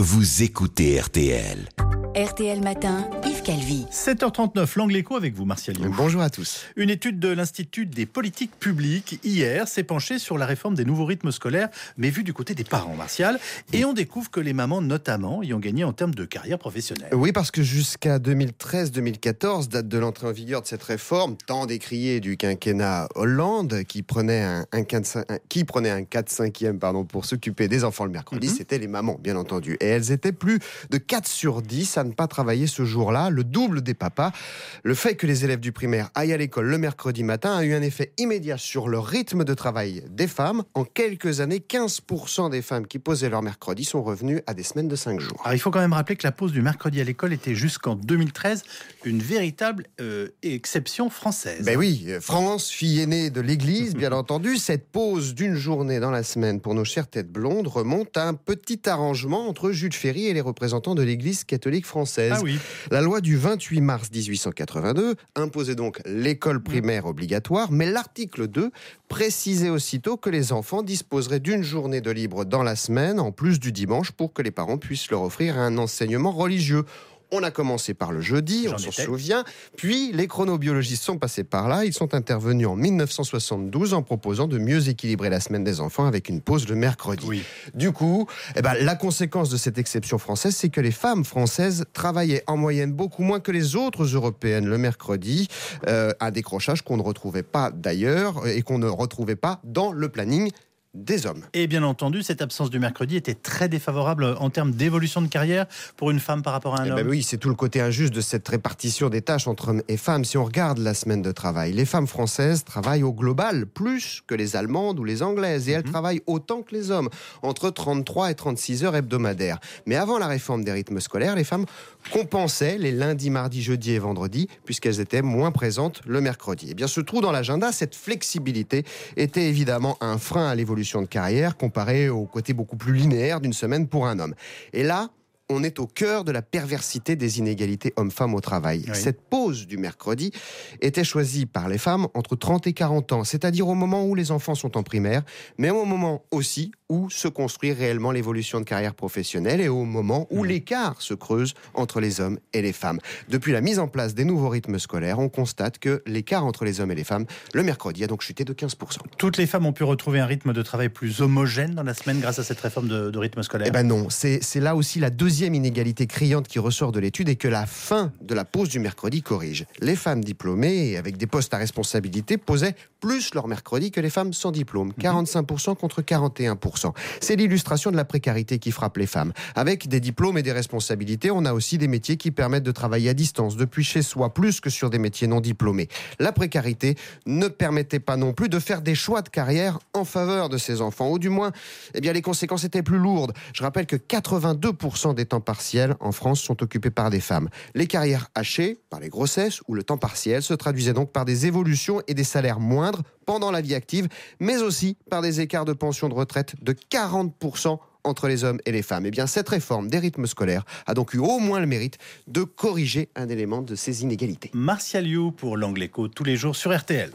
vous écoutez RTL. RTL Matin, Yves Calvi. 7h39, l'Angle Écho avec vous, Martial Liu. Bonjour à tous. Une étude de l'Institut des politiques publiques, hier, s'est penchée sur la réforme des nouveaux rythmes scolaires, mais vue du côté des parents, Martial. Et on découvre que les mamans, notamment, y ont gagné en termes de carrière professionnelle. Oui, parce que jusqu'à 2013-2014, date de l'entrée en vigueur de cette réforme, tant décriée du quinquennat Hollande, qui prenait un 4/5 pour s'occuper des enfants le mercredi, c'était les mamans, bien entendu. Et elles étaient plus de 4 sur 10 à ne pas travailler ce jour-là, le double des papas. Le fait que les élèves du primaire aillent à l'école le mercredi matin a eu un effet immédiat sur le rythme de travail des femmes. En quelques années, 15% des femmes qui posaient leur mercredi sont revenues à des semaines de 5 jours. Alors, il faut quand même rappeler que la pause du mercredi à l'école était jusqu'en 2013 une véritable exception française. Ben oui, France, fille aînée de l'Église, bien entendu. Cette pause d'une journée dans la semaine pour nos chères têtes blondes remonte à un petit arrangement entre Jules Ferry et les représentants de l'Église catholique française. Ah oui. La loi du 28 mars 1882 imposait donc l'école primaire obligatoire, mais l'article 2 précisait aussitôt que les enfants disposeraient d'une journée de libre dans la semaine, en plus du dimanche, pour que les parents puissent leur offrir un enseignement religieux. On a commencé par le jeudi, on s'en souvient, puis les chronobiologistes sont passés par là, ils sont intervenus en 1972 en proposant de mieux équilibrer la semaine des enfants avec une pause le mercredi. Oui. Du coup, la conséquence de cette exception française, c'est que les femmes françaises travaillaient en moyenne beaucoup moins que les autres européennes le mercredi, un décrochage qu'on ne retrouvait pas d'ailleurs et qu'on ne retrouvait pas dans le planning des hommes. Et bien entendu, cette absence du mercredi était très défavorable en termes d'évolution de carrière pour une femme par rapport à un homme. Oui, c'est tout le côté injuste de cette répartition des tâches entre hommes et femmes. Si on regarde la semaine de travail, les femmes françaises travaillent au global plus que les allemandes ou les anglaises, et elles travaillent autant que les hommes, entre 33 et 36 heures hebdomadaires. Mais avant la réforme des rythmes scolaires, les femmes compensaient les lundis, mardis, jeudis et vendredis, puisqu'elles étaient moins présentes le mercredi. Et bien, ce trou dans l'agenda, cette flexibilité, était évidemment un frein à l'évolution de carrière comparé au côté beaucoup plus linéaire d'une semaine pour un homme. Et là, on est au cœur de la perversité des inégalités hommes-femmes au travail. Oui. Cette pause du mercredi était choisie par les femmes entre 30 et 40 ans, c'est-à-dire au moment où les enfants sont en primaire, mais au moment aussi où se construit réellement l'évolution de carrière professionnelle et au moment où l'écart se creuse entre les hommes et les femmes. Depuis la mise en place des nouveaux rythmes scolaires, on constate que l'écart entre les hommes et les femmes, le mercredi, a donc chuté de 15%. Toutes les femmes ont pu retrouver un rythme de travail plus homogène dans la semaine grâce à cette réforme de rythme scolaire? Non, c'est là aussi la deuxième inégalité criante qui ressort de l'étude et que la fin de la pause du mercredi corrige. Les femmes diplômées et avec des postes à responsabilité posaient plus leur mercredi que les femmes sans diplôme, 45% contre 41%. C'est l'illustration de la précarité qui frappe les femmes. Avec des diplômes et des responsabilités, on a aussi des métiers qui permettent de travailler à distance, depuis chez soi, plus que sur des métiers non diplômés. La précarité ne permettait pas non plus de faire des choix de carrière en faveur de ces enfants, ou du moins, les conséquences étaient plus lourdes. Je rappelle que 82% des temps partiels en France sont occupés par des femmes. Les carrières hachées, par les grossesses ou le temps partiel, se traduisaient donc par des évolutions et des salaires moindres pendant la vie active, mais aussi par des écarts de pension de retraite de 40% entre les hommes et les femmes. Cette réforme des rythmes scolaires a donc eu au moins le mérite de corriger un élément de ces inégalités. Martial Liu pour l'Angle Écho, tous les jours sur RTL.